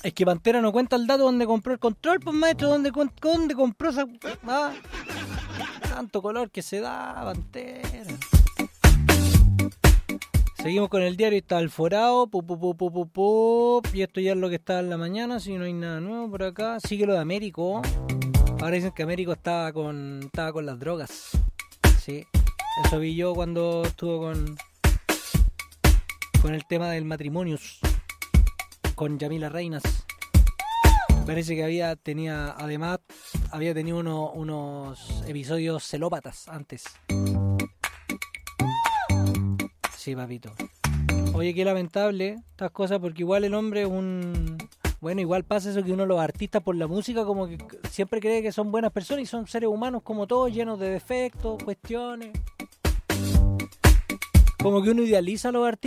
Es que Pantera no cuenta el dato donde compró el control, pues maestro, ¿dónde compró esa... Ah, tanto color que se da, Pantera. Seguimos con el diario, está Alforado, y esto ya es lo que está en la mañana, si no hay nada nuevo por acá. Sigue lo de Américo. Ahora dicen que Américo estaba con las drogas. Sí, eso vi yo cuando estuvo con el tema del matrimonio con Yamila Reinas. Parece que había tenido unos episodios celópatas antes. Sí, papito. Oye, qué lamentable estas cosas, porque igual el hombre es un... Bueno, igual pasa eso que uno, los artistas por la música, como que siempre cree que son buenas personas y son seres humanos como todos, llenos de defectos, cuestiones. Como que uno idealiza a los artistas.